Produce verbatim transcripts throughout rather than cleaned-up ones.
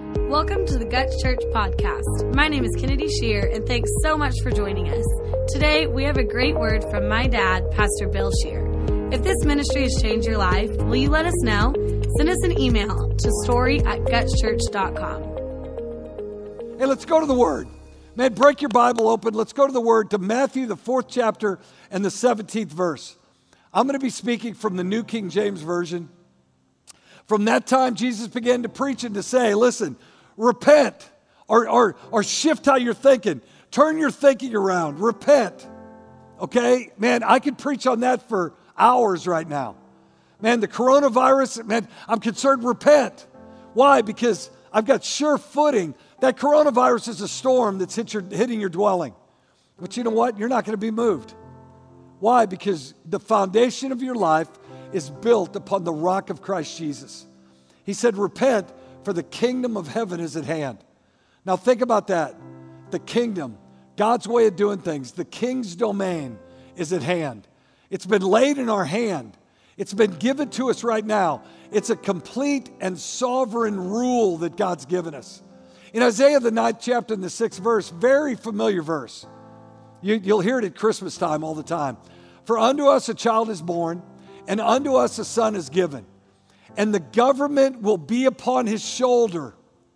Welcome to the Guts Church podcast. My name is Kennedy Shear, and thanks so much for joining us. Today, we have a great word from my dad, Pastor Bill Shear. If this ministry has changed your life, will you let us know? Send us an email to story at guts church dot com. Hey, let's go to the Word. Man, break your Bible open. Let's go to the Word, to Matthew, the fourth chapter and the seventeenth verse. I'm going to be speaking from the New King James Version. From that time, Jesus began to preach and to say, listen, repent, or, or, or shift how you're thinking. Turn your thinking around. Repent. Okay? Man, I could preach on that for hours right now. Man, the coronavirus, man, I'm concerned. Repent. Why? Because I've got sure footing. That coronavirus is a storm that's hit your, hitting your dwelling. But you know what? You're not going to be moved. Why? Because the foundation of your life is built upon the rock of Christ Jesus. He said, repent, for the kingdom of heaven is at hand. Now think about that. The kingdom, God's way of doing things, the king's domain is at hand. It's been laid in our hand. It's been given to us right now. It's a complete and sovereign rule that God's given us. In Isaiah, the ninth chapter and the sixth verse, very familiar verse. You, you'll hear it at Christmas time all the time. For unto us a child is born, and unto us a son is given, and the government will be upon his shoulder.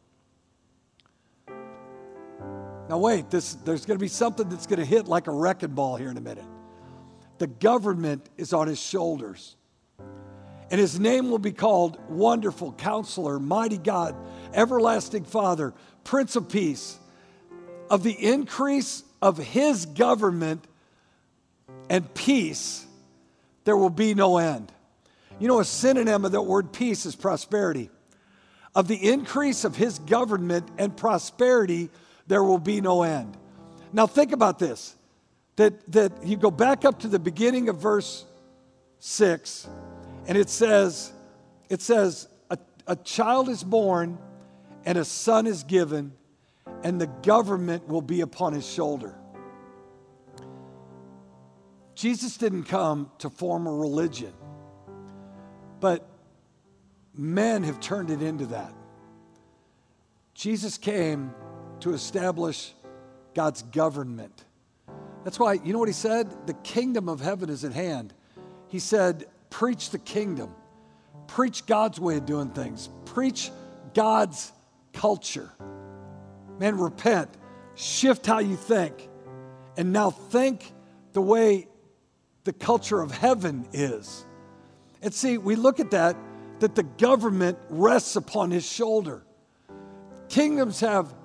Now wait, this, there's going to be something that's going to hit like a wrecking ball here in a minute. The government is on his shoulders. And his name will be called Wonderful Counselor, Mighty God, Everlasting Father, Prince of Peace. Of the increase of his government and peace, there will be no end. You know, a synonym of that word peace is prosperity. Of the increase of his government and prosperity, there will be no end. Now think about this, that, that you go back up to the beginning of verse six, and it says, it says, a, a child is born and a son is given, and the government will be upon his shoulder. Jesus didn't come to form a religion, but men have turned it into that. Jesus came to establish God's government. That's why, you know what he said? The kingdom of heaven is at hand. He said, preach the kingdom. Preach God's way of doing things. Preach God's culture. Man, repent. Shift how you think. And now think the way the culture of heaven is. And see, we look at that, that the government rests upon his shoulder. Kingdoms have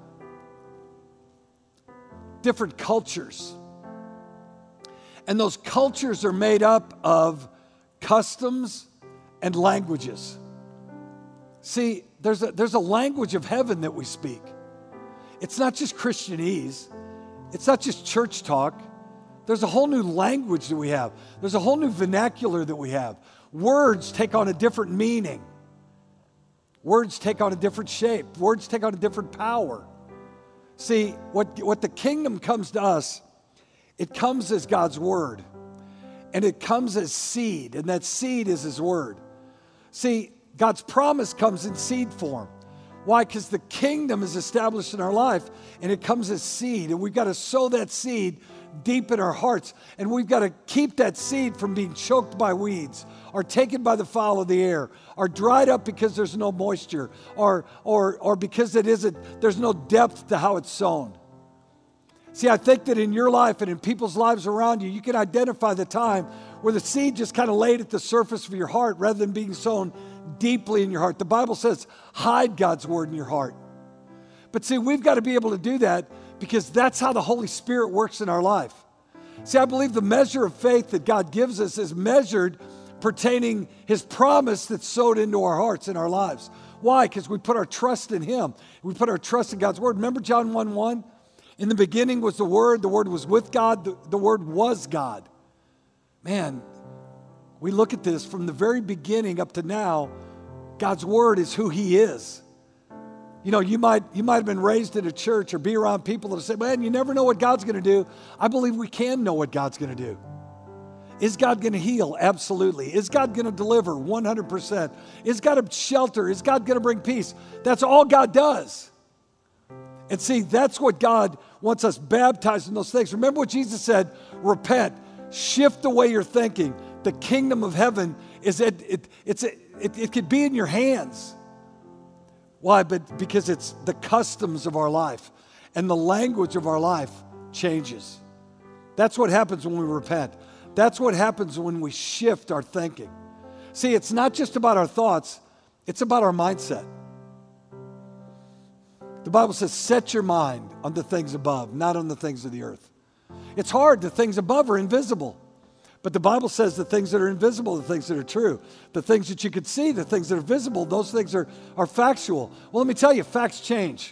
different cultures. And those cultures are made up of customs and languages. See, there's a, there's a language of heaven that we speak. It's not just Christianese. It's not just church talk. There's a whole new language that we have. There's a whole new vernacular that we have. Words take on a different meaning. Words take on a different shape. Words take on a different power. See, what, what the kingdom comes to us, it comes as God's word. And it comes as seed, and that seed is his word. See, God's promise comes in seed form. Why? Because the kingdom is established in our life, and it comes as seed, and we've got to sow that seed deep in our hearts, and we've got to keep that seed from being choked by weeds, or taken by the fowl of the air, or dried up because there's no moisture, or, or, or because it isn't, there's no depth to how it's sown. See, I think that in your life and in people's lives around you, you can identify the time where the seed just kind of laid at the surface of your heart rather than being sown deeply in your heart. The Bible says, hide God's word in your heart. But see, we've got to be able to do that because that's how the Holy Spirit works in our life. See, I believe the measure of faith that God gives us is measured pertaining his promise that's sowed into our hearts and our lives. Why? Because we put our trust in him. We put our trust in God's word. Remember John one one? In the beginning was the Word. The Word was with God. The, the Word was God. Man, we look at this from the very beginning up to now, God's Word is who he is. You know, you might, you might have been raised in a church or be around people that say, man, you never know what God's going to do. I believe we can know what God's going to do. Is God going to heal? Absolutely. Is God going to deliver? one hundred percent. Is God a shelter? Is God going to bring peace? That's all God does. And see, that's what God wants us baptized in those things. Remember what Jesus said, repent, shift the way you're thinking. The kingdom of heaven is, it, it, it's, it, it could be in your hands. Why? But because it's the customs of our life and the language of our life changes. That's what happens when we repent. That's what happens when we shift our thinking. See, it's not just about our thoughts, it's about our mindset. The Bible says, set your mind on the things above, not on the things of the earth. It's hard. The things above are invisible. But the Bible says the things that are invisible, the things that are true, the things that you could see, the things that are visible, those things are, are factual. Well, let me tell you, facts change.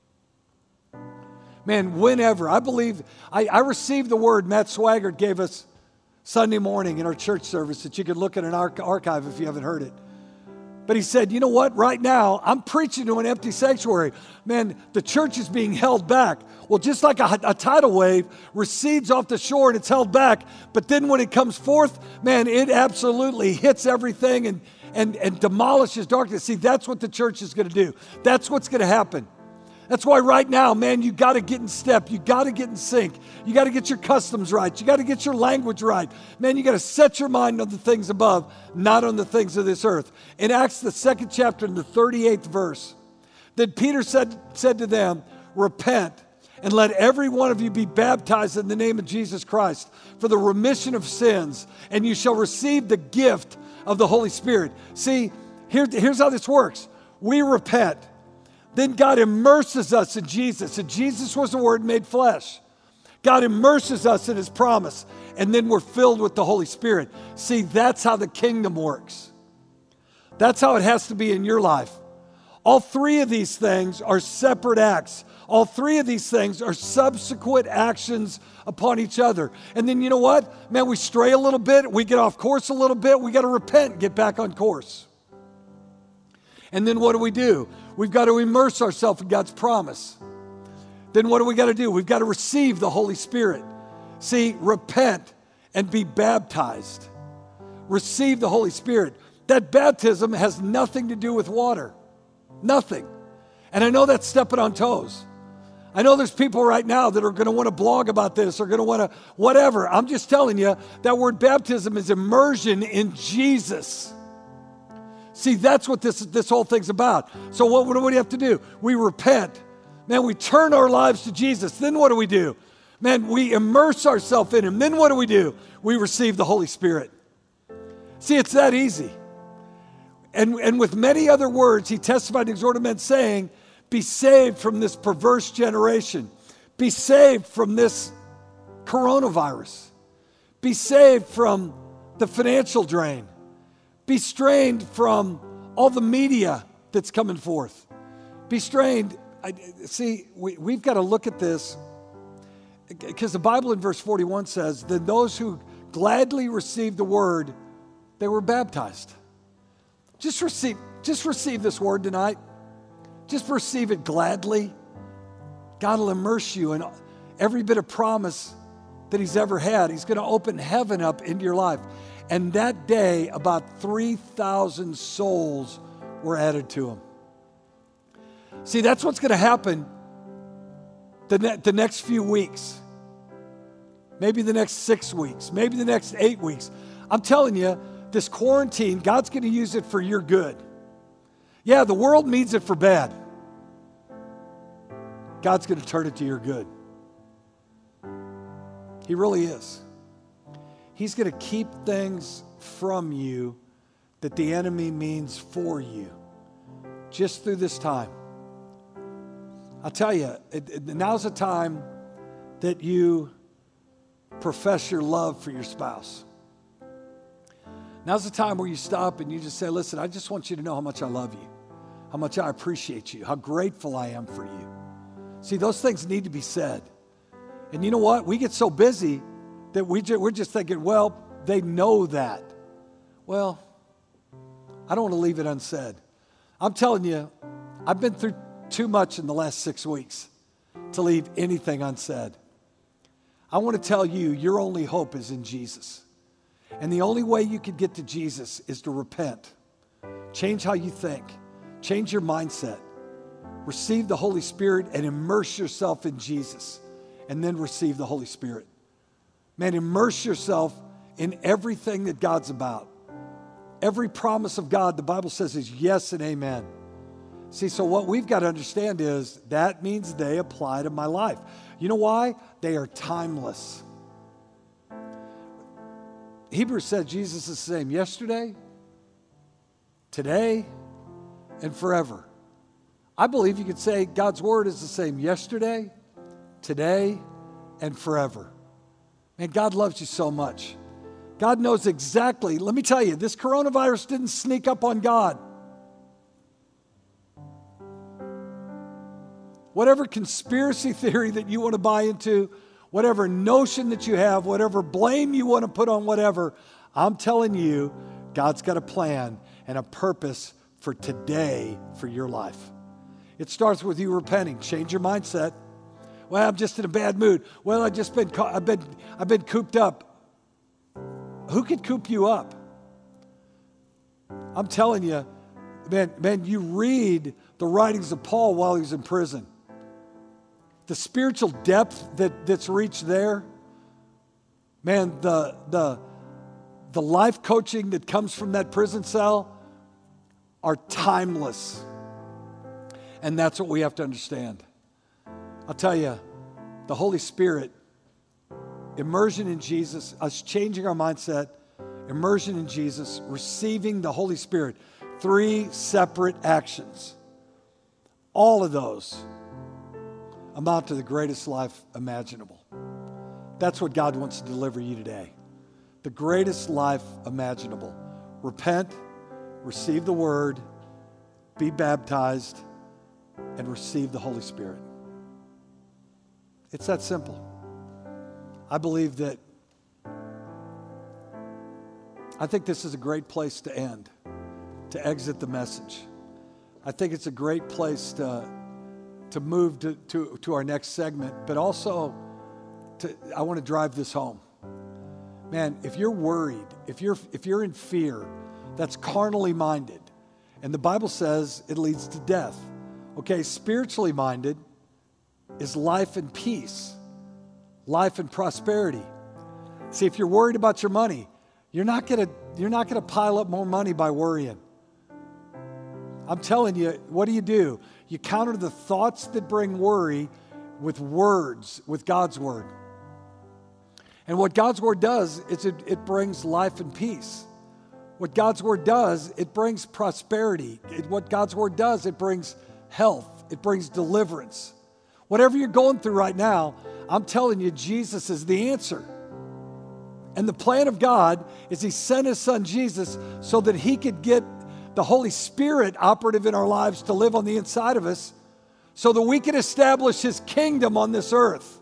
Man, whenever, I believe, I, I received the word Matt Swaggart gave us Sunday morning in our church service that you can look at an arch- archive if you haven't heard it. But he said, you know what, right now, I'm preaching to an empty sanctuary. Man, the church is being held back. Well, just like a, a tidal wave recedes off the shore and it's held back, but then when it comes forth, man, it absolutely hits everything and, and, and demolishes darkness. See, that's what the church is going to do. That's what's going to happen. That's why right now, man, you got to get in step. You got to get in sync. You got to get your customs right. You got to get your language right. Man, you got to set your mind on the things above, not on the things of this earth. In Acts, the second chapter, in the thirty-eighth verse, then Peter said, said to them, repent and let every one of you be baptized in the name of Jesus Christ for the remission of sins, and you shall receive the gift of the Holy Spirit. See, here, here's how this works. We repent. Then God immerses us in Jesus. And Jesus was the Word made flesh. God immerses us in His promise. And then we're filled with the Holy Spirit. See, that's how the kingdom works. That's how it has to be in your life. All three of these things are separate acts. All three of these things are subsequent actions upon each other. And then you know what? Man, we stray a little bit. We get off course a little bit. We got to repent and get back on course. And then what do we do? We've got to immerse ourselves in God's promise. Then what do we got to do? We've got to receive the Holy Spirit. See, repent and be baptized. Receive the Holy Spirit. That baptism has nothing to do with water. Nothing. And I know that's stepping on toes. I know there's people right now that are going to want to blog about this or going to want to whatever. I'm just telling you, that word baptism is immersion in Jesus. See, that's what this, this whole thing's about. So what, what do we have to do? We repent. Man, we turn our lives to Jesus. Then what do we do? Man, we immerse ourselves in Him. Then what do we do? We receive the Holy Spirit. See, it's that easy. And, and with many other words, He testified and exhorted men saying, be saved from this perverse generation. Be saved from this coronavirus. Be saved from the financial drain. Be strained from all the media that's coming forth. Be strained. I, see, we, we've got to look at this because the Bible in verse forty-one says, then those who gladly received the word, they were baptized. Just receive, just receive this word tonight. Just receive it gladly. God will immerse you in every bit of promise that He's ever had. He's going to open heaven up into your life. And that day, about three thousand souls were added to Him. See, that's what's going to happen the, ne- the next few weeks. Maybe the next six weeks. Maybe the next eight weeks. I'm telling you, this quarantine, God's going to use it for your good. Yeah, the world needs it for bad. God's going to turn it to your good. He really is. He's going to keep things from you that the enemy means for you just through this time. I'll tell you, it, it, now's the time that you profess your love for your spouse. Now's the time where you stop and you just say, listen, I just want you to know how much I love you, how much I appreciate you, how grateful I am for you. See, those things need to be said. And you know what? We get so busy that we ju- we're just thinking, well, they know that. Well, I don't want to leave it unsaid. I'm telling you, I've been through too much in the last six weeks to leave anything unsaid. I want to tell you, your only hope is in Jesus. And the only way you could get to Jesus is to repent. Change how you think. Change your mindset. Receive the Holy Spirit and immerse yourself in Jesus. And then receive the Holy Spirit. Man, immerse yourself in everything that God's about. Every promise of God, the Bible says, is yes and amen. See, so what we've got to understand is that means they apply to my life. You know why? They are timeless. Hebrews said Jesus is the same yesterday, today, and forever. I believe you could say God's word is the same yesterday, today, and forever. Man, God loves you so much. God knows exactly. Let me tell you, this coronavirus didn't sneak up on God. Whatever conspiracy theory that you want to buy into, whatever notion that you have, whatever blame you want to put on whatever, I'm telling you, God's got a plan and a purpose for today for your life. It starts with you repenting. Change your mindset. Well, I'm just in a bad mood. Well, I've just been, I've been, I've been cooped up. Who could coop you up? I'm telling you, man, man, you read the writings of Paul while he was in prison. The spiritual depth that, that's reached there, man, the, the, the life coaching that comes from that prison cell are timeless. And that's what we have to understand. I'll tell you, the Holy Spirit, immersion in Jesus, us changing our mindset, immersion in Jesus, receiving the Holy Spirit, three separate actions. All of those amount to the greatest life imaginable. That's what God wants to deliver you today. The greatest life imaginable. Repent, receive the word, be baptized, and receive the Holy Spirit. It's that simple. I believe that, I think this is a great place to end, to exit the message. I think it's a great place to, to move to, to, to our next segment, but also to, I want to drive this home. Man, if you're worried, if you're, if you're in fear, that's carnally minded. And the Bible says it leads to death. Okay, spiritually minded is life and peace, life and prosperity. See, if you're worried about your money, you're not gonna, you're not gonna pile up more money by worrying. I'm telling you, what do you do? You counter the thoughts that bring worry with words, with God's word. And what God's word does is it, it brings life and peace. What God's word does, it brings prosperity. It, what God's word does, it brings health. It brings deliverance. Whatever you're going through right now, I'm telling you, Jesus is the answer. And the plan of God is he sent his son Jesus so that he could get the Holy Spirit operative in our lives to live on the inside of us so that we can establish his kingdom on this earth.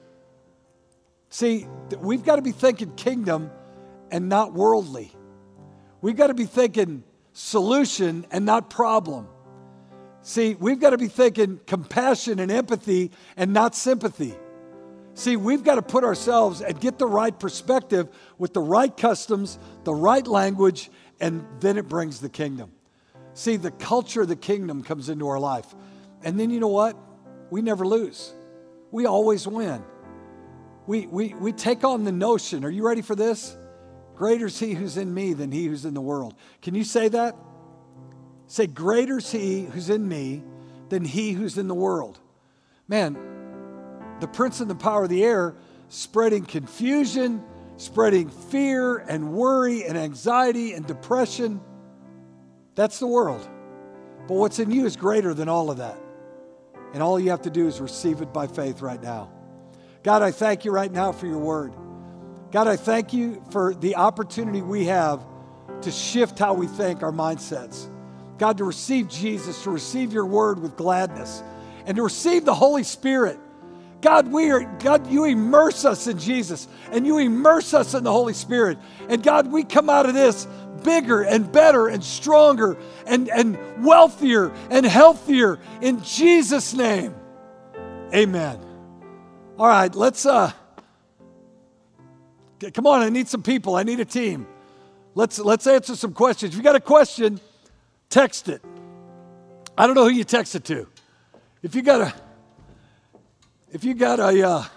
See, we've got to be thinking kingdom and not worldly. We've got to be thinking solution and not problem. See, we've got to be thinking compassion and empathy and not sympathy. See, we've got to put ourselves and get the right perspective with the right customs, the right language, and then it brings the kingdom. See, the culture of the kingdom comes into our life. And then you know what? We never lose. We always win. We, we, we take on the notion. Are you ready for this? Greater is he who's in me than he who's in the world. Can you say that? Say, greater is he who's in me than he who's in the world. Man, the prince and the power of the air spreading confusion, spreading fear and worry and anxiety and depression. That's the world. But what's in you is greater than all of that. And all you have to do is receive it by faith right now. God, I thank you right now for your word. God, I thank you for the opportunity we have to shift how we think, our mindsets. God, to receive Jesus, to receive your word with gladness, and to receive the Holy Spirit. God, we are, God, you immerse us in Jesus, and you immerse us in the Holy Spirit. And God, we come out of this bigger and better and stronger and, and wealthier and healthier in Jesus' name. Amen. All right, let's uh Come on, I need some people. I need a team. Let's, let's answer some questions. If you got a question, text it. I don't know who you text it to. If you got a, if you got a, uh,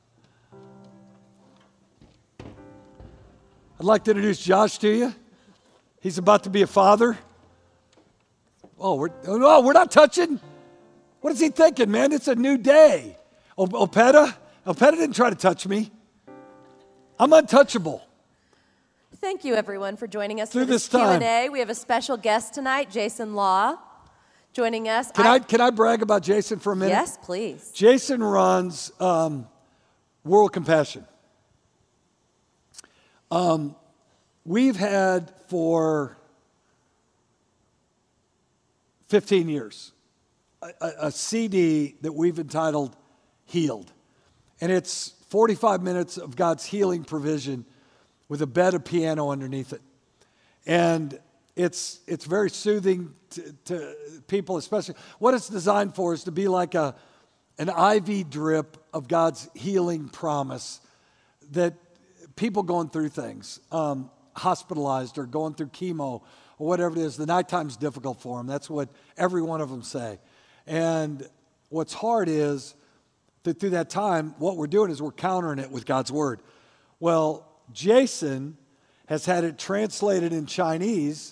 I'd like to introduce Josh to you. He's about to be a father. Oh, we're, oh, no, we're not touching. What is he thinking, man? It's a new day. O- Opeta? Opeta didn't try to touch me. I'm untouchable. Thank you, everyone, for joining us Through for this, this time. Q and A. We have a special guest tonight, Jason Law, joining us. Can I, I can I brag about Jason for a minute? Yes, please. Jason runs um, World Compassion. Um, we've had for fifteen years a, a, a C D that we've entitled Healed. And it's forty-five minutes of God's healing provision with a bed of piano underneath it. And it's it's very soothing to, to people, especially. What it's designed for is to be like a an I V drip of God's healing promise that people going through things, um, hospitalized or going through chemo or whatever it is, the nighttime's difficult for them. That's what every one of them say. And what's hard is that through that time, what we're doing is we're countering it with God's word. Well, Jason has had it translated in Chinese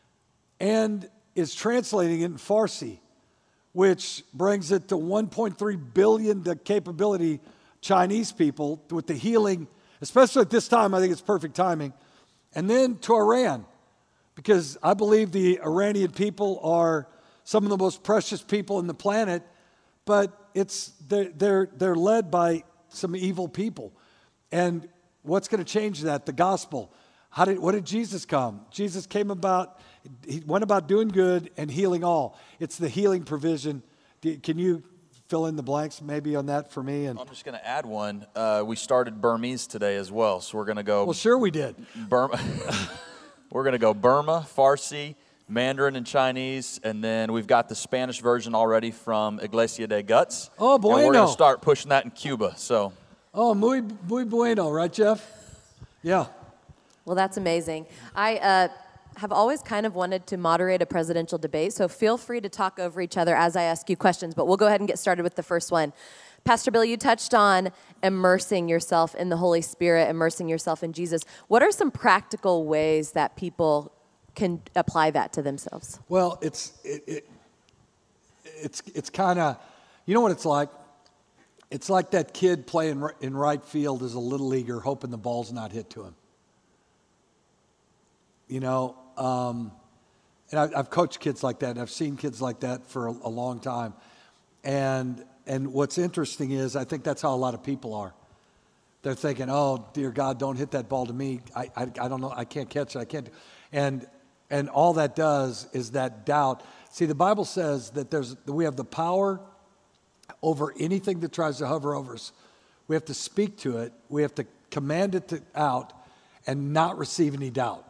and is translating it in Farsi, which brings it to one point three billion the capability Chinese people with the healing, especially at this time. I think it's perfect timing. And then to Iran, because I believe the Iranian people are some of the most precious people on the planet, but it's they're they're, they're led by some evil people. And what's going to change that? The gospel. How did what did Jesus come? Jesus came about, he went about doing good and healing all. It's the healing provision. Can you fill in the blanks maybe on that for me? And I'm just going to add one. Uh, we started Burmese today as well, so we're going to go. Well, sure we did. Burma. We're going to go Burma, Farsi, Mandarin, and Chinese, and then we've got the Spanish version already from Iglesia de Guts. Oh, bueno. And we're going to start pushing that in Cuba. So. Oh, muy muy bueno, right, Jeff? Yeah. Well, that's amazing. I uh, have always kind of wanted to moderate a presidential debate, so feel free to talk over each other as I ask you questions, but we'll go ahead and get started with the first one. Pastor Bill, you touched on immersing yourself in the Holy Spirit, immersing yourself in Jesus. What are some practical ways that people can apply that to themselves? Well, it's it, it it's it's kind of, you know what it's like? It's like that kid playing in right field as a little leaguer, hoping the ball's not hit to him. You know, um, and I, I've coached kids like that, and I've seen kids like that for a, a long time. And and what's interesting is I think that's how a lot of people are. They're thinking, "Oh, dear God, don't hit that ball to me. I I, I don't know. I can't catch it. I can't." And and all that does is that doubt. See, the Bible says that there's we have the power over anything that tries to hover over us. We have to speak to it. We have to command it to, out and not receive any doubt.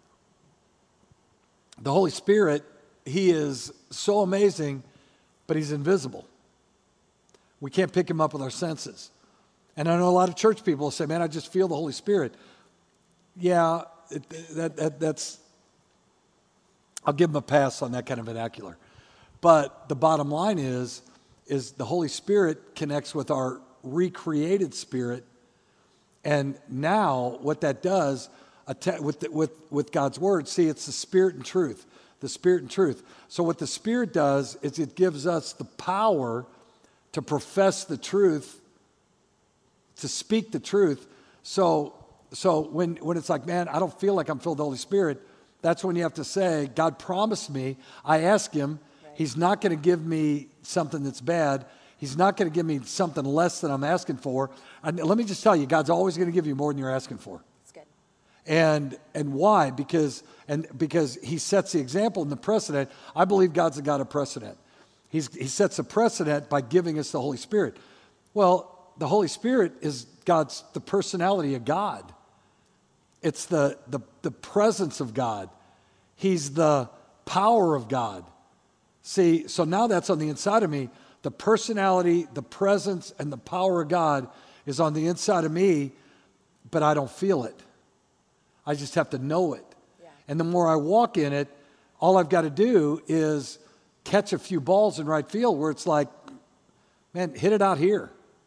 The Holy Spirit, he is so amazing, but he's invisible. We can't pick him up with our senses. And I know a lot of church people say, man, I just feel the Holy Spirit. Yeah, it, that, that, that's, I'll give them a pass on that kind of vernacular. But the bottom line is, is the Holy Spirit connects with our recreated spirit. And now what that does with, the, with, with God's word, see, it's the Spirit and truth, the Spirit and truth. So what the Spirit does is it gives us the power to profess the truth, to speak the truth. So, so when, when it's like, man, I don't feel like I'm filled with the Holy Spirit, that's when you have to say, God promised me. I asked him. Right. He's not going to give me something that's bad. He's not going to give me something less than I'm asking for. And let me just tell you, God's always going to give you more than you're asking for. That's good. And and why? Because and because he sets the example and the precedent. I believe God's a God of precedent. He's, he sets a precedent by giving us the Holy Spirit. Well, the Holy Spirit is God's the personality of God. It's the, the, the presence of God. He's the power of God. See, so now that's on the inside of me. The personality, the presence, and the power of God is on the inside of me. but I don't feel it. I just have to know it. Yeah. And the more I walk in it, all I've got to do is catch a few balls in right field where it's like, man, hit it out here.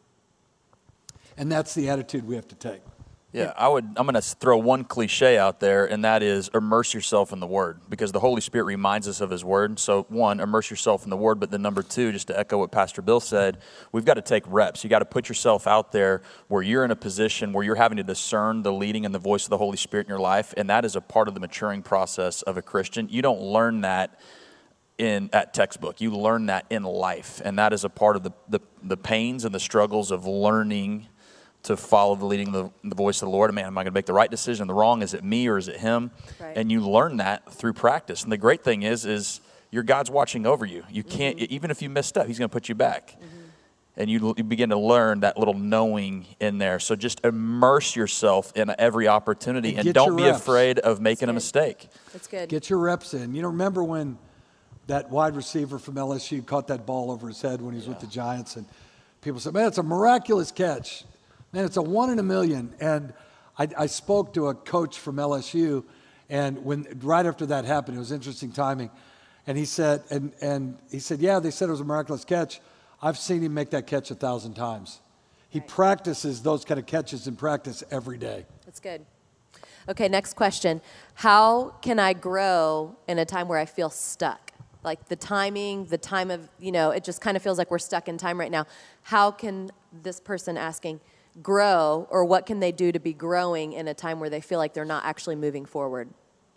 And that's the attitude we have to take. Yeah, I would, I'm going to throw one cliche out there, and that is immerse yourself in the Word, because the Holy Spirit reminds us of His Word. So one, immerse yourself in the Word, but then number two, just to echo what Pastor Bill said, we've got to take reps. You got to put yourself out there where you're in a position where you're having to discern the leading and the voice of the Holy Spirit in your life, and that is a part of the maturing process of a Christian. You don't learn that in at textbook. You learn that in life, and that is a part of the, the, the pains and the struggles of learning to follow the leading the, the voice of the Lord. Man, am I going to make the right decision? The wrong? Is it me or is it Him? Right. And you learn that through practice. And the great thing is, is your God's watching over you. You can't, mm-hmm. even if you messed up, He's going to put you back. Mm-hmm. And you, you begin to learn that little knowing in there. So just immerse yourself in every opportunity, and, and don't be reps. afraid of making a mistake. That's good. Get your reps in. You know, remember when that wide receiver from L S U caught that ball over his head when he was yeah. with the Giants, and people said, man, it's a miraculous catch. Man, it's a one in a million. And I, I spoke to a coach from L S U, and when right after that happened, it was interesting timing. And he said, and, and he said, yeah, they said it was a miraculous catch. I've seen him make that catch a thousand times. He right. practices those kind of catches in practice every day. That's good. Okay, next question. How can I grow in a time where I feel stuck? Like the timing, the time of, you know, it just kind of feels like we're stuck in time right now. How can this person asking grow, or what can they do to be growing in a time where they feel like they're not actually moving forward?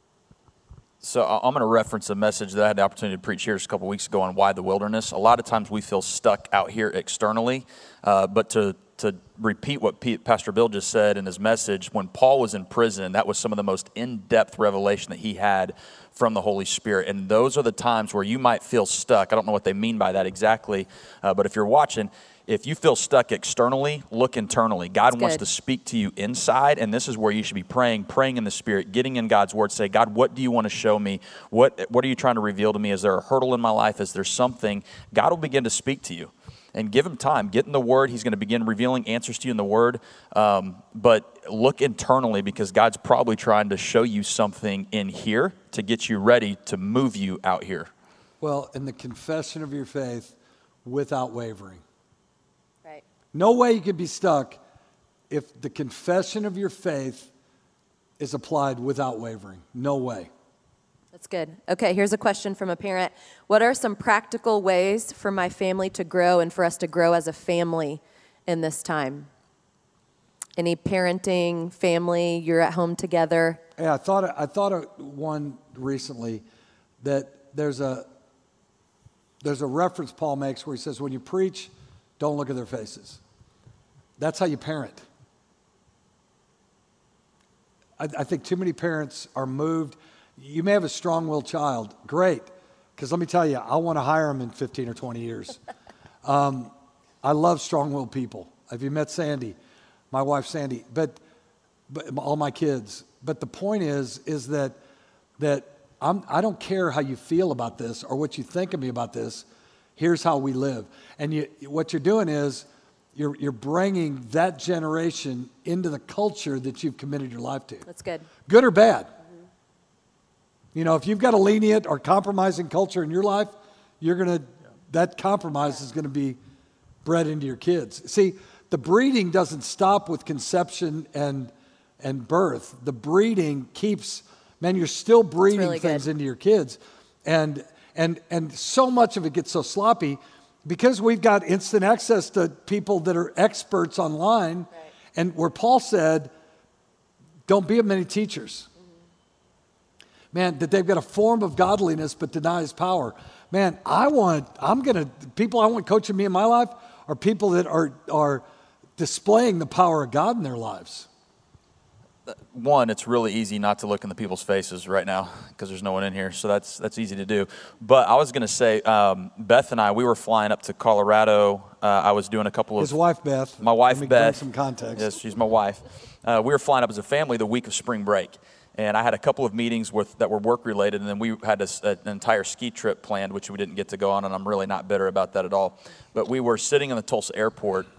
So I'm going to reference a message that I had the opportunity to preach here just a couple weeks ago on why the wilderness. A lot of times we feel stuck out here externally, uh, but to to repeat what Pete, Pastor Bill just said in his message, when Paul was in prison, that was some of the most in-depth revelation that he had from the Holy Spirit. And those are the times where you might feel stuck. I don't know what they mean by that exactly, uh, but if you're watching, if you feel stuck externally, look internally. God That's wants good. to speak to you inside, and this is where you should be praying, praying in the Spirit, getting in God's Word. Say, God, what do you want to show me? What, what are you trying to reveal to me? Is there a hurdle in my life? Is there something? God will begin to speak to you. And give Him time. Get in the Word. He's going to begin revealing answers to you in the Word. Um, but look internally, because God's probably trying to show you something in here to get you ready to move you out here. Well, in the confession of your faith without wavering. Right. No way you can be stuck if the confession of your faith is applied without wavering. No way. That's good. Okay, here's a question from a parent. What are some practical ways for my family to grow and for us to grow as a family in this time? Any parenting, family, you're at home together? Yeah, I thought I thought of one recently that there's a there's a reference Paul makes where he says, when you preach, don't look at their faces. That's how you parent. I, I think too many parents are moved. You may have a strong-willed child. Great. Because let me tell you, I want to hire them in fifteen or twenty years. um, I love strong-willed people. Have you met Sandy? My wife, Sandy. But, but all my kids. But the point is, is that, that I'm, I don't care how you feel about this or what you think of me about this. Here's how we live. And you, what you're doing is you're, you're bringing that generation into the culture that you've committed your life to. That's good. Good or bad. You know, if you've got a lenient or compromising culture in your life, you're going to, that compromise is going to be bred into your kids. See, the breeding doesn't stop with conception and and birth. The breeding keeps, man, you're still breeding really things good. into your kids. And and and so much of it gets so sloppy because we've got instant access to people that are experts online. Right. And where Paul said, don't be of many teachers. Man, that they've got a form of godliness but deny His power. Man, I want, I'm going to, people I want coaching me in my life are people that are are displaying the power of God in their lives. One, it's really easy not to look in the people's faces right now because there's no one in here, so that's that's easy to do. But I was going to say, um, Beth and I, we were flying up to Colorado. Uh, I was doing a couple of... His wife, Beth. My wife, Let me Beth. Bring some context. Yes, she's my wife. Uh, we were flying up as a family the week of spring break. And I had a couple of meetings with that were work-related, and then we had a, a, an entire ski trip planned, which we didn't get to go on, and I'm really not bitter about that at all. But we were sitting in the Tulsa airport,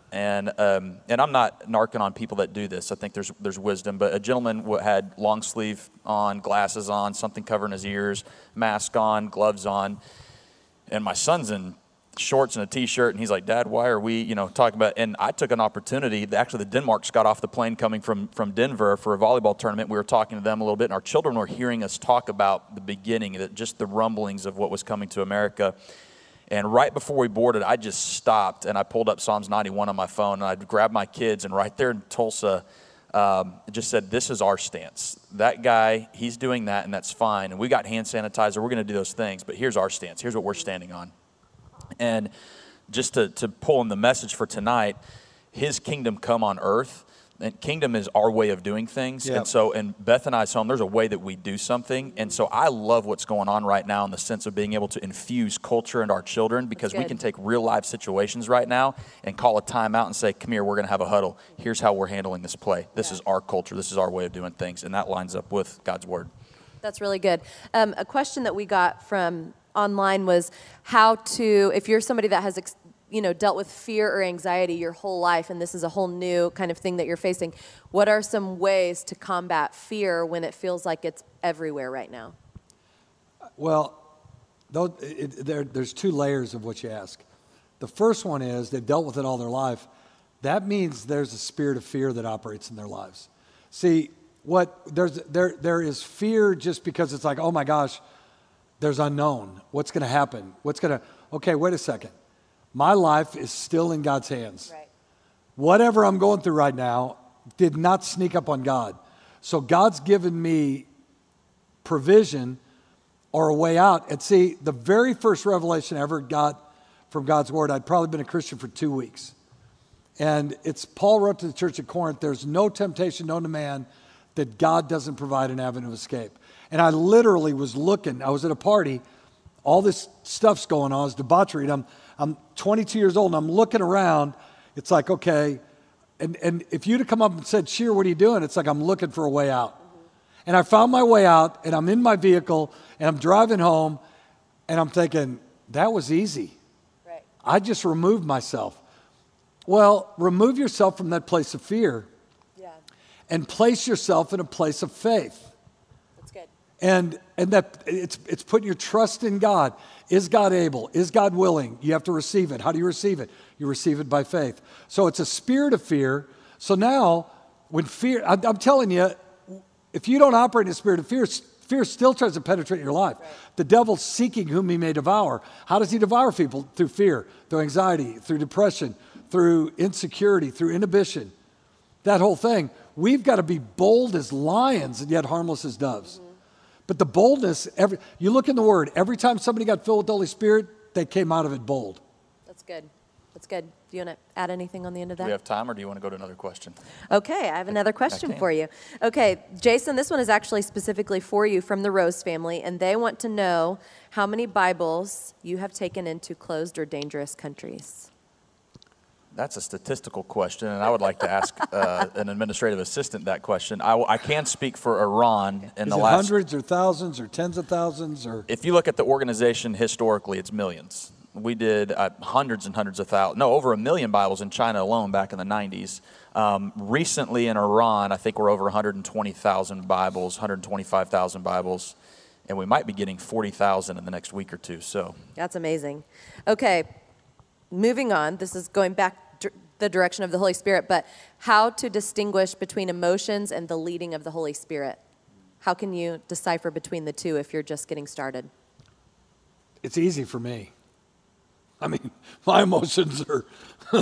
And um, and I'm not narking on people that do this. I think there's there's wisdom. But a gentleman w- had long sleeve on, glasses on, something covering his ears, mask on, gloves on. And my son's in shorts and a T-shirt, and he's like, Dad, why are we, you know, talking about, and I took an opportunity, actually the Denmarks got off the plane coming from, from Denver for a volleyball tournament. We were talking to them a little bit, and our children were hearing us talk about the beginning, that just the rumblings of what was coming to America. And right before we boarded, I just stopped, and I pulled up Psalms ninety-one on my phone, and I grabbed my kids, and right there in Tulsa, um, it just said, this is our stance. That guy, he's doing that, and that's fine. And we got hand sanitizer. We're going to do those things, but here's our stance. Here's what we're standing on. And just to, to pull in the message for tonight, his kingdom come on earth. And kingdom is our way of doing things. Yep. And so in Beth and I's home, there's a way that we do something. And so I love what's going on right now in the sense of being able to infuse culture into our children, because we can take real life situations right now and call a timeout and say, come here, we're going to have a huddle. Here's how we're handling this play. This yeah. is our culture. This is our way of doing things. And that lines up with God's word. That's really good. Um, a question that we got from online was how to, if you're somebody that has, ex- you know, dealt with fear or anxiety your whole life, and this is a whole new kind of thing that you're facing, what are some ways to combat fear when it feels like it's everywhere right now? Well, those, it, there, there's two layers of what you ask. The first one is they've dealt with it all their life. That means there's a spirit of fear that operates in their lives. See, what there's there there is fear just because it's like, oh my gosh, there's unknown. What's going to happen? What's going to, okay, wait a second. My life is still in God's hands. Right. Whatever I'm going through right now did not sneak up on God. So God's given me provision or a way out. And see, the very first revelation I ever got from God's word, I'd probably been a Christian for two weeks. And it's Paul wrote to the church at Corinth, there's no temptation known to man that God doesn't provide an avenue of escape. And I literally was looking, I was at a party, all this stuff's going on, it's debauchery, and I'm, I'm twenty-two years old, and I'm looking around, it's like, okay, and, and if you'd have come up and said, Shear, what are you doing? It's like, I'm looking for a way out. Mm-hmm. And I found my way out, and I'm in my vehicle, and I'm driving home, and I'm thinking, that was easy. Right. I just removed myself. Well, remove yourself from that place of fear, yeah, and place yourself in a place of faith. And and that it's it's putting your trust in God. Is God able? Is God willing? You have to receive it. How do you receive it? You receive it by faith. So it's a spirit of fear. So now, when fear, I'm, I'm telling you, if you don't operate in a spirit of fear, fear still tries to penetrate your life. Right. The devil's seeking whom he may devour. How does he devour people? Through fear, through anxiety, through depression, through insecurity, through inhibition. That whole thing. We've got to be bold as lions and yet harmless as doves. Mm-hmm. But the boldness, every you look in the Word, every time somebody got filled with the Holy Spirit, they came out of it bold. That's good. That's good. Do you want to add anything on the end of that? Do we have time, or do you want to go to another question? Okay, I have another question for you. Okay, Jason, this one is actually specifically for you from the Rose family, and they want to know how many Bibles you have taken into closed or dangerous countries. That's a statistical question, and I would like to ask uh, an administrative assistant that question. I, I can speak for Iran in Is the it last... hundreds or thousands or tens of thousands? Or If you look at the organization historically, it's millions. We did uh, hundreds and hundreds of thousands, no, over a million Bibles in China alone back in the nineties. Um, recently in Iran, I think we're over one hundred twenty thousand Bibles, one hundred twenty-five thousand Bibles, and we might be getting forty thousand in the next week or two. So that's amazing. Okay. Moving on, this is going back d- the direction of the Holy Spirit, but how to distinguish between emotions and the leading of the Holy Spirit? How can you decipher between the two if you're just getting started? It's easy for me. I mean, my emotions are, uh,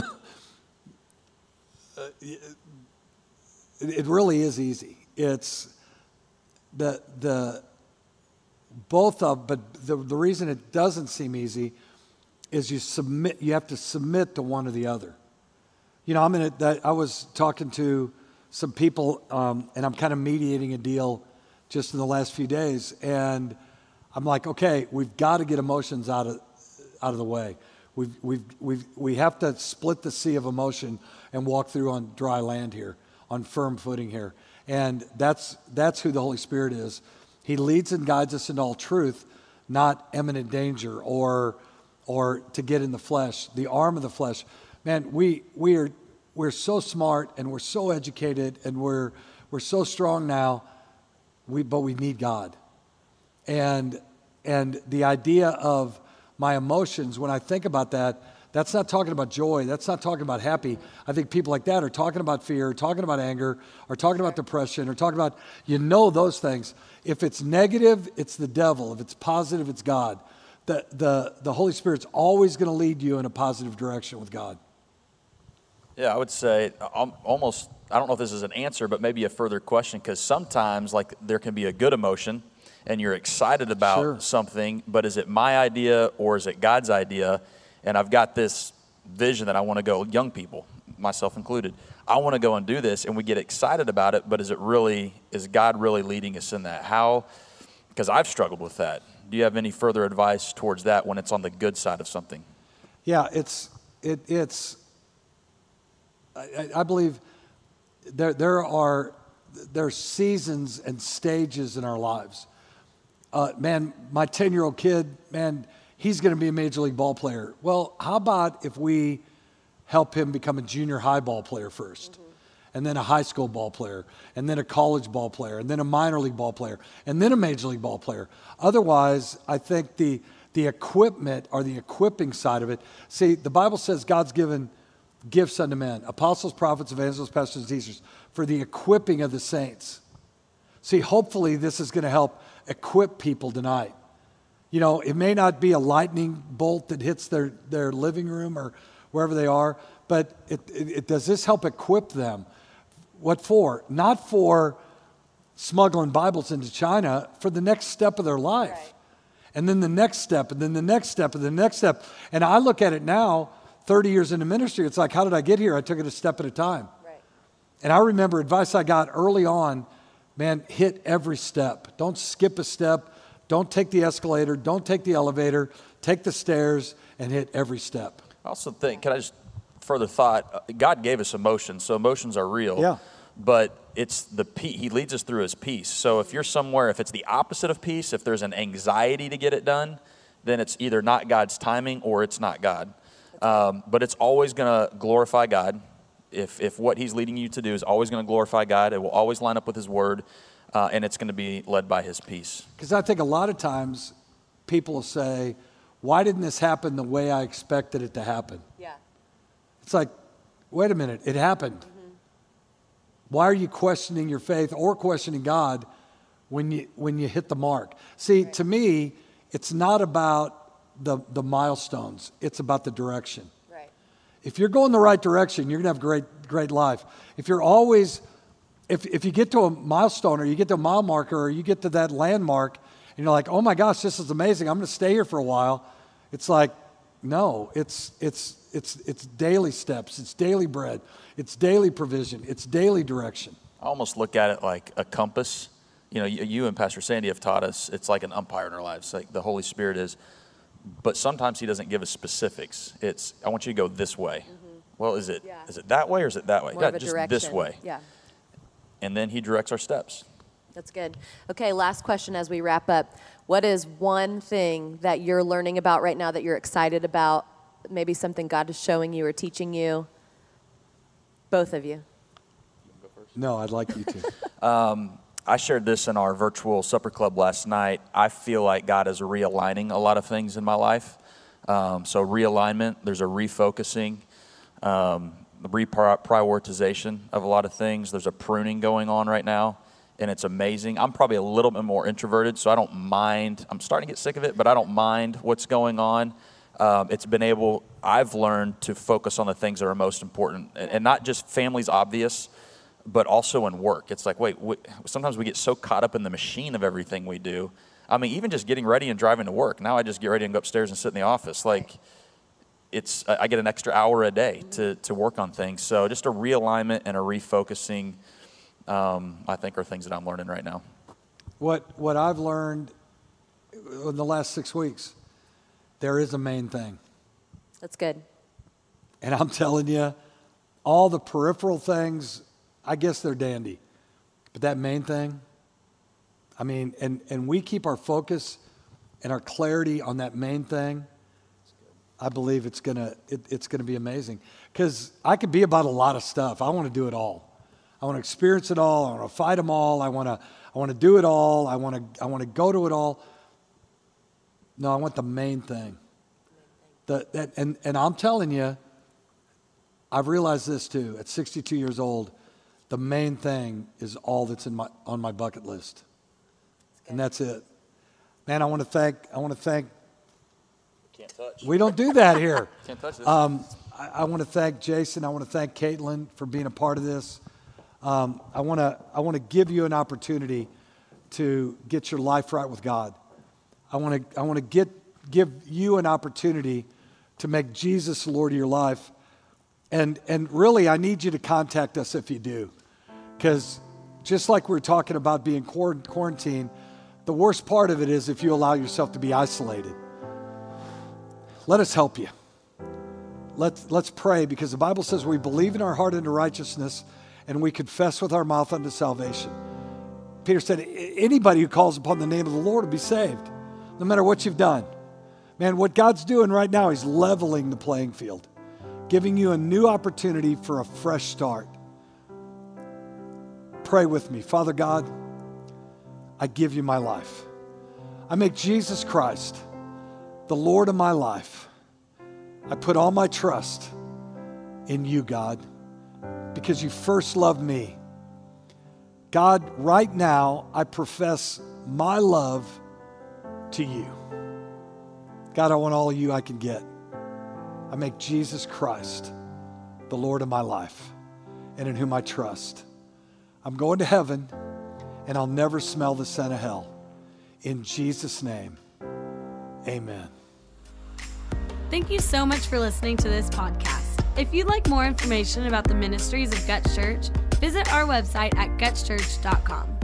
it, it really is easy. It's the, the both of, but the, the reason it doesn't seem easy is you submit, you have to submit to one or the other. You know, I'm in it, that I was talking to some people, um, and I'm kind of mediating a deal just in the last few days, and I'm like, okay, we've got to get emotions out of out of the way. We've we've we've we have to split the sea of emotion and walk through on dry land here, on firm footing here, and that's that's who the Holy Spirit is. He leads and guides us into all truth, not imminent danger or. or to get in the flesh, the arm of the flesh. man, we we are we're so smart and we're so educated and we're we're so strong now. We but we need God, and and the idea of my emotions, when I think about that, that's not talking about joy. That's not talking about happy. I think people like that are talking about fear, talking about anger, or talking about depression, or talking about, you know, those things. If it's negative, it's the devil. If it's positive, it's God. The, the, the Holy Spirit's always going to lead you in a positive direction with God. Yeah, I would say um, almost, I don't know if this is an answer, but maybe a further question, because sometimes like there can be a good emotion and you're excited about Sure. something, but is it my idea or is it God's idea? And I've got this vision that I want to go, young people, myself included, I want to go and do this, and we get excited about it, but is it really, is God really leading us in that? How, because I've struggled with that. Do you have any further advice towards that when it's on the good side of something? Yeah, it's, it, it's, I, I believe there, there are, there are seasons and stages in our lives. Uh, man, my ten-year-old kid, man, he's going to be a major league ball player. Well, how about if we help him become a junior high ball player first, mm-hmm. and then a high school ball player, and then a college ball player, and then a minor league ball player, and then a major league ball player. Otherwise, I think the the equipment or the equipping side of it, see, the Bible says God's given gifts unto men, apostles, prophets, evangelists, pastors, and teachers, for the equipping of the saints. See, hopefully this is going to help equip people tonight. You know, it may not be a lightning bolt that hits their, their living room or wherever they are, but it, it, it, does this help equip them? What for? Not for smuggling Bibles into China, for the next step of their life. Right. And then the next step, and then the next step, and the next step. And I look at it now, thirty years into ministry, it's like, how did I get here? I took it a step at a time. Right. And I remember advice I got early on, man, hit every step. Don't skip a step. Don't take the escalator. Don't take the elevator. Take the stairs and hit every step. I also think, can I just further thought, God gave us emotions, so emotions are real. Yeah. But it's the pe- he leads us through his peace. So if you're somewhere, if it's the opposite of peace, if there's an anxiety to get it done, then it's either not God's timing or it's not God. Um, but it's always going to glorify God. If if what he's leading you to do is always going to glorify God, it will always line up with his word, uh, and it's going to be led by his peace. Because I think a lot of times people will say, why didn't this happen the way I expected it to happen? Yeah. It's like, wait a minute, it happened. Mm-hmm. Why are you questioning your faith or questioning God when you when you hit the mark? See, right. To me, it's not about the, the milestones. It's about the direction. Right. If you're going the right direction, you're going to have great great life. If you're always, if if you get to a milestone or you get to a mile marker or you get to that landmark and you're like, oh my gosh, this is amazing, I'm going to stay here for a while. It's like, no, it's it's it's it's daily steps, it's daily bread, it's daily provision, it's daily direction. I almost look at it like a compass. You know, you, you and Pastor Sandy have taught us it's like an umpire in our lives, like the Holy Spirit is. But sometimes he doesn't give us specifics. It's, I want you to go this way. Mm-hmm. Well, is it yeah. is it that way or is it that way? More yeah, of a just direction. This way. Yeah. And then he directs our steps. That's good. Okay, last question as we wrap up. What is one thing that you're learning about right now that you're excited about? Maybe something God is showing you or teaching you? Both of you. You want to go first? No, I'd like you to. um, I shared this in our virtual supper club last night. I feel like God is realigning a lot of things in my life. Um, so realignment, there's a refocusing, um, reprioritization of a lot of things. There's a pruning going on right now, and it's amazing. I'm probably a little bit more introverted, so I don't mind. I'm starting to get sick of it, but I don't mind what's going on. Um, it's been able, I've learned to focus on the things that are most important, and, and not just family's obvious, but also in work. It's like, wait, we, sometimes we get so caught up in the machine of everything we do. I mean, even just getting ready and driving to work. Now I just get ready and go upstairs and sit in the office. Like, it's, I get an extra hour a day to, to work on things. So just a realignment and a refocusing, um, I think, are things that I'm learning right now. What what I've learned in the last six weeks, there is a main thing. That's good. And I'm telling you, all the peripheral things, I guess they're dandy. But that main thing, I mean, and, and we keep our focus and our clarity on that main thing, I believe it's gonna it, it's gonna be amazing. Because I could be about a lot of stuff. I want to do it all. I want to experience it all. I want to fight them all. I want to I want to do it all. I want to I want to go to it all. No, I want the main thing. The, that, and, and I'm telling you, I've realized this too. At sixty-two years old, the main thing is all that's in my on my bucket list, and that's it. Man, I want to thank. I want to thank. Can't touch. We don't do that here. Can't touch this. Um, I, I want to thank Jason. I want to thank Caitlin for being a part of this. Um, I want to. I want to give you an opportunity to get your life right with God. I want to. I want to get give you an opportunity to make Jesus Lord of your life. And and really, I need you to contact us if you do. Because just like we were talking about being quarantined, the worst part of it is if you allow yourself to be isolated. Let us help you. Let's, let's pray, because the Bible says we believe in our heart unto righteousness and we confess with our mouth unto salvation. Peter said, anybody who calls upon the name of the Lord will be saved, no matter what you've done. Man, what God's doing right now, he's leveling the playing field, giving you a new opportunity for a fresh start. Pray with me. Father God, I give you my life. I make Jesus Christ the Lord of my life. I put all my trust in you, God, because you first loved me. God, right now, I profess my love to you. God, I want all of you I can get. I make Jesus Christ the Lord of my life and in whom I trust. I'm going to heaven and I'll never smell the scent of hell. In Jesus' name, amen. Thank you so much for listening to this podcast. If you'd like more information about the ministries of Guts Church, visit our website at guts church dot com.